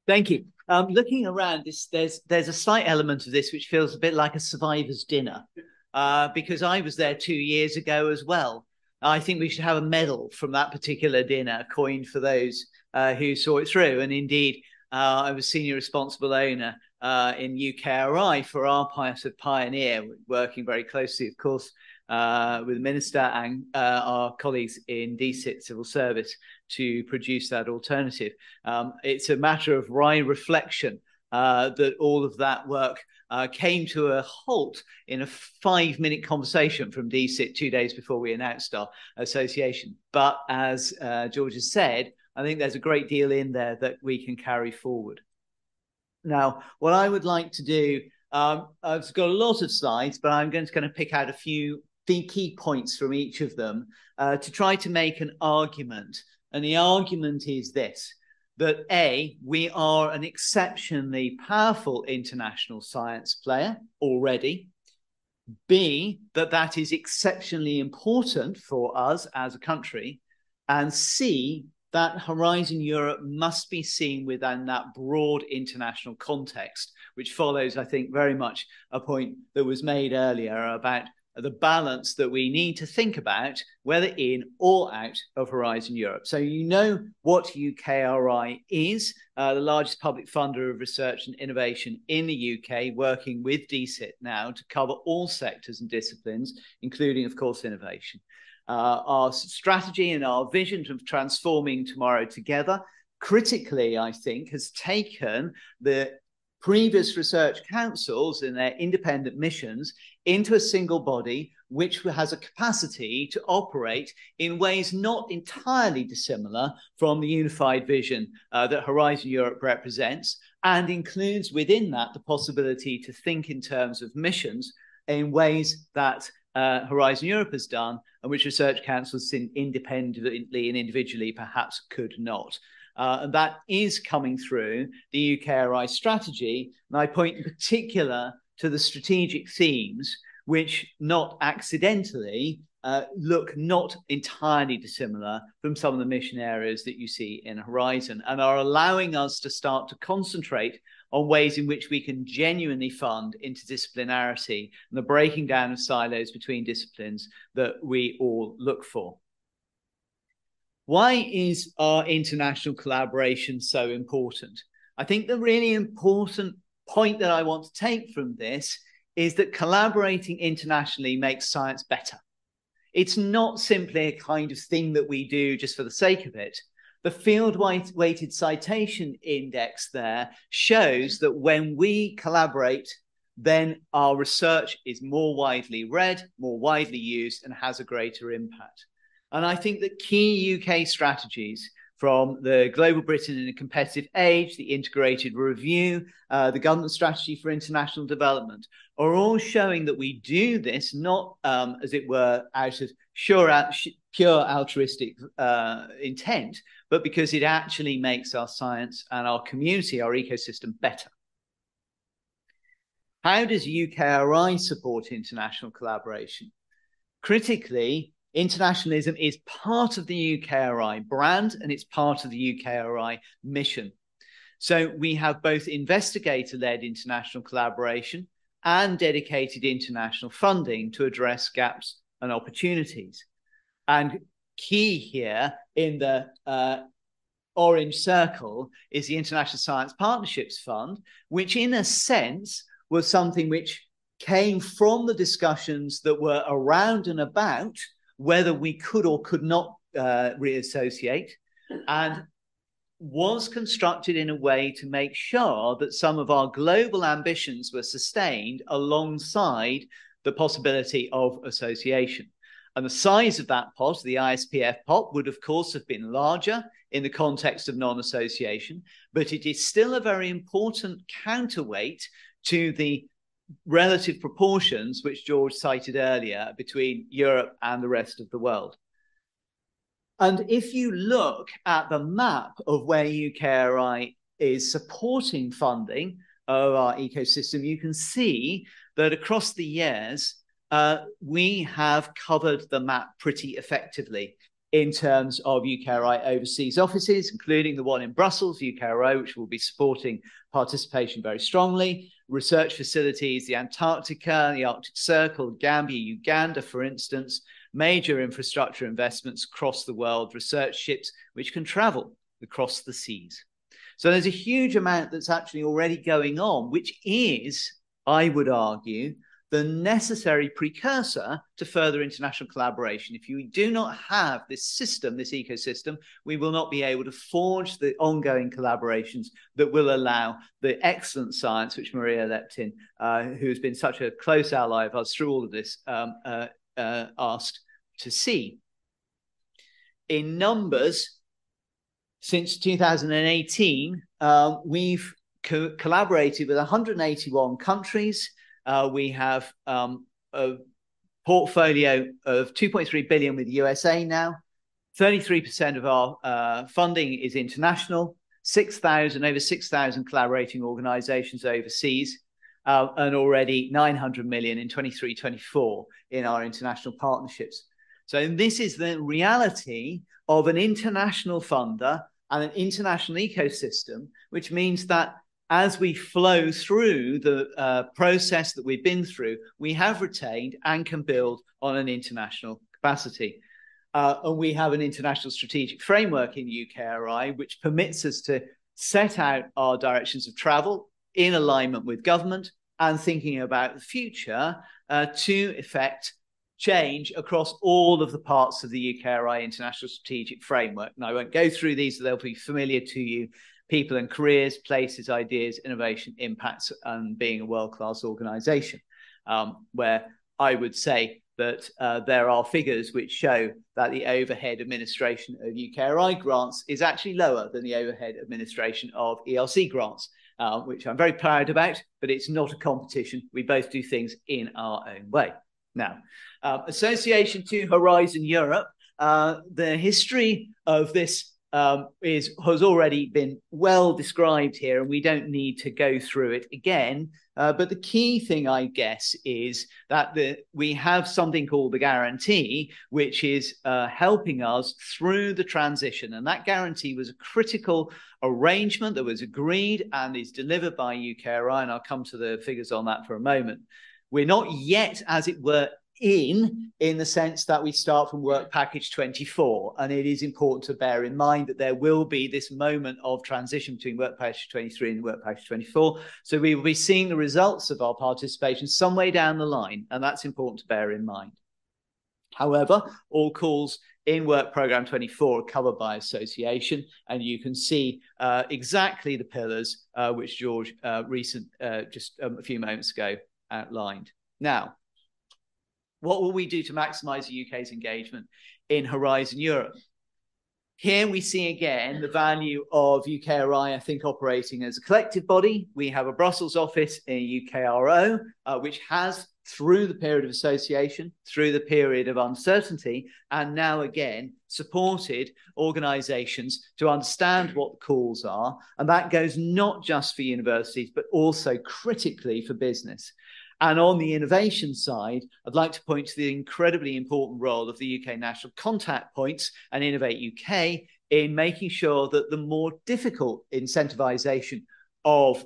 Thank you. Looking around, there's a slight element of this which feels a bit like a survivor's dinner, because I was there 2 years ago as well. I think we should have a medal from that particular dinner coined for those who saw it through. And indeed, I was senior responsible owner in UKRI for our part of Pioneer, working very closely, of course, with the Minister and our colleagues in DSIT Civil Service to produce that alternative. It's a matter of wry reflection that all of that work came to a halt in a 5-minute conversation from DSIT 2 days before we announced our association. But as George has said, I think there's a great deal in there that we can carry forward. Now, what I would like to do, I've got a lot of slides, but I'm going to pick out a few key points from each of them to try to make an argument. And the argument is this, that A, we are an exceptionally powerful international science player already. B, that is exceptionally important for us as a country. And C, that Horizon Europe must be seen within that broad international context, which follows, I think, very much a point that was made earlier about the balance that we need to think about, whether in or out of Horizon Europe. So you know what UKRI is, the largest public funder of research and innovation in the UK, working with DSIT now to cover all sectors and disciplines, including, of course, innovation. Our strategy and our vision of transforming tomorrow together, critically, I think, has taken the previous research councils and their independent missions into a single body, which has a capacity to operate in ways not entirely dissimilar from the unified vision that Horizon Europe represents, and includes within that the possibility to think in terms of missions in ways that Horizon Europe has done, and which research councils independently and individually perhaps could not. And that is coming through the UKRI strategy. And I point in particular to the strategic themes, which not accidentally look not entirely dissimilar from some of the mission areas that you see in Horizon, and are allowing us to start to concentrate on ways in which we can genuinely fund interdisciplinarity and the breaking down of silos between disciplines that we all look for. Why is our international collaboration so important? I think the really important point that I want to take from this is that collaborating internationally makes science better. It's not simply a kind of thing that we do just for the sake of it. The field-weighted citation index there shows that when we collaborate, then our research is more widely read, more widely used, and has a greater impact. And I think that key UK strategies, from the Global Britain in a Competitive Age, the Integrated Review, the Government Strategy for International Development, are all showing that we do this not, as it were, out of pure altruistic intent, but because it actually makes our science and our community, our ecosystem, better. How does UKRI support international collaboration? Critically, internationalism is part of the UKRI brand, and it's part of the UKRI mission. So we have both investigator-led international collaboration and dedicated international funding to address gaps and opportunities. And key here in the orange circle is the International Science Partnerships Fund, which in a sense was something which came from the discussions that were around and about whether we could or could not reassociate, and was constructed in a way to make sure that some of our global ambitions were sustained alongside the possibility of association. And the size of that pot, the ISPF pot, would of course have been larger in the context of non-association, but it is still a very important counterweight to the relative proportions which George cited earlier between Europe and the rest of the world. And if you look at the map of where UKRI is supporting funding of our ecosystem, you can see that across the years, we have covered the map pretty effectively. in terms of UKRI overseas offices, including the one in Brussels, UKRO, which will be supporting participation very strongly, research facilities, the Antarctica, the Arctic Circle, Gambia, Uganda, for instance, major infrastructure investments across the world, research ships which can travel across the seas. So there's a huge amount that's actually already going on, which is, I would argue, the necessary precursor to further international collaboration. If you do not have this system, this ecosystem, we will not be able to forge the ongoing collaborations that will allow the excellent science, which Maria Leptin, who's been such a close ally of us through all of this, asked to see. In numbers, since 2018, we've collaborated with 181 countries. We have a portfolio of 2.3 billion with the USA now. 33% of our funding is international. Over 6,000 collaborating organizations overseas, and already 900 million in 23-24 in our international partnerships. So this is the reality of an international funder and an international ecosystem, which means that as we flow through the process that we've been through, we have retained and can build on an international capacity. And we have an international strategic framework in UKRI, which permits us to set out our directions of travel in alignment with government and thinking about the future to effect change across all of the parts of the UKRI international strategic framework. And I won't go through these, they'll be familiar to you. People and careers, places, ideas, innovation, impacts, and being a world-class organization, where I would say that there are figures which show that the overhead administration of UKRI grants is actually lower than the overhead administration of ERC grants, which I'm very proud about, but it's not a competition. We both do things in our own way. Now, association to Horizon Europe, the history of this has already been well described here, and we don't need to go through it again. But the key thing, I guess, is that we have something called the guarantee, which is helping us through the transition. And that guarantee was a critical arrangement that was agreed and is delivered by UKRI, and I'll come to the figures on that for a moment. We're not yet, as it were, in the sense that we start from work package 24, and it is important to bear in mind that there will be this moment of transition between work package 23 and work package 24. So we will be seeing the results of our participation some way down the line, and that's important to bear in mind. However, all calls in work program 24 are covered by association, and you can see exactly the pillars which George just a few moments ago outlined. Now, what will we do to maximize the UK's engagement in Horizon Europe? Here we see again the value of UKRI, I think, operating as a collective body. We have a Brussels office in UKRO, which has, through the period of association, through the period of uncertainty, and now again supported organizations to understand what the calls are. And that goes not just for universities, but also critically for business. And on the innovation side, I'd like to point to the incredibly important role of the UK National Contact Points and Innovate UK in making sure that the more difficult incentivization of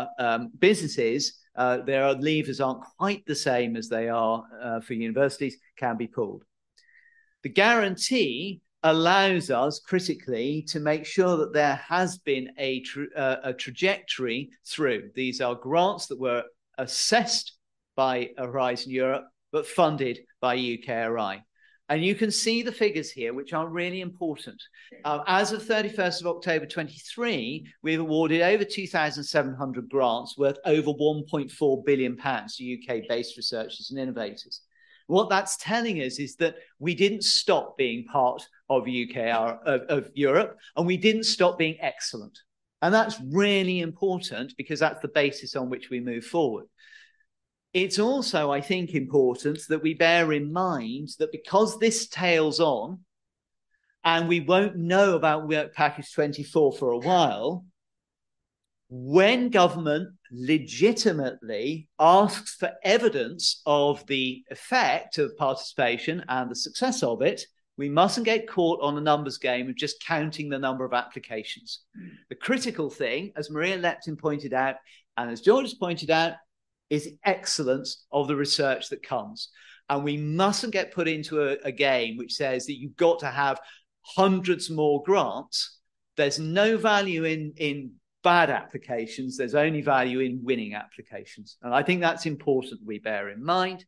businesses, their levers aren't quite the same as they are for universities, can be pulled. The guarantee allows us critically to make sure that there has been a trajectory through. These are grants that were assessed by Horizon Europe, but funded by UKRI. And you can see the figures here, which are really important. As of 31st of October 23, we've awarded over 2,700 grants worth over £1.4 billion to UK-based researchers and innovators. What that's telling us is that we didn't stop being part of of Europe, and we didn't stop being excellent. And that's really important because that's the basis on which we move forward. It's also, I think, important that we bear in mind that because this tails on, and we won't know about work package 24 for a while, when government legitimately asks for evidence of the effect of participation and the success of it, We mustn't get caught on a numbers game of just counting the number of applications. The critical thing, as Maria Leptin pointed out, and as George has pointed out, is the excellence of the research that comes. And we mustn't get put into a game which says that you've got to have hundreds more grants. There's no value in bad applications. There's only value in winning applications. And I think that's important we bear in mind.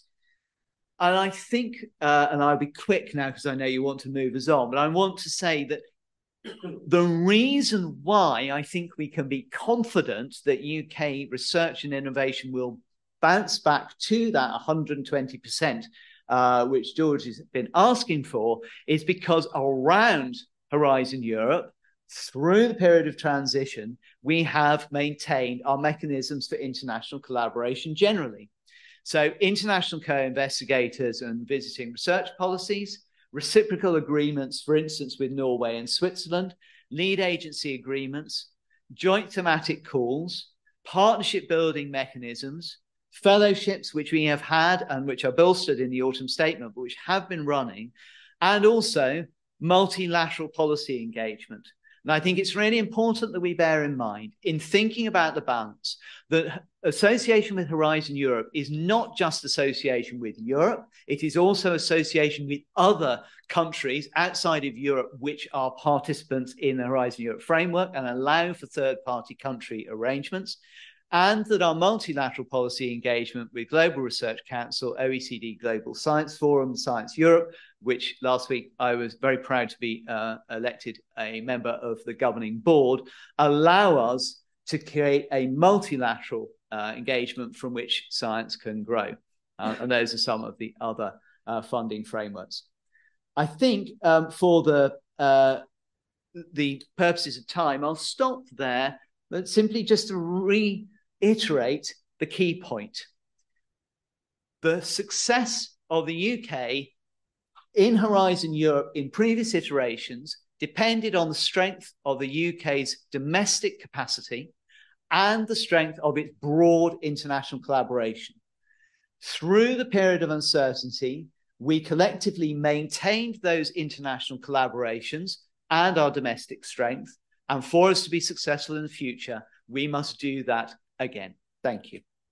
And I think, and I'll be quick now because I know you want to move us on, but I want to say that the reason why I think we can be confident that UK research and innovation will bounce back to that 120%, which George has been asking for, is because around Horizon Europe, through the period of transition, we have maintained our mechanisms for international collaboration generally. So international co-investigators and visiting research policies, reciprocal agreements, for instance, with Norway and Switzerland, lead agency agreements, joint thematic calls, partnership building mechanisms, fellowships, which we have had and which are bolstered in the autumn statement, but which have been running, and also multilateral policy engagement. And I think it's really important that we bear in mind, in thinking about the balance, that association with Horizon Europe is not just association with Europe, it is also association with other countries outside of Europe which are participants in the Horizon Europe framework and allow for third-party country arrangements, and that our multilateral policy engagement with Global Research Council, OECD Global Science Forum, Science Europe, which last week I was very proud to be elected a member of the governing board, allow us to create a multilateral engagement from which science can grow. And those are some of the other funding frameworks. I think for the purposes of time, I'll stop there, but simply just to reiterate the key point. The success of the UK in Horizon Europe in previous iterations depended on the strength of the UK's domestic capacity and the strength of its broad international collaboration. Through the period of uncertainty, we collectively maintained those international collaborations and our domestic strength. And for us to be successful in the future, we must do that again. Thank you.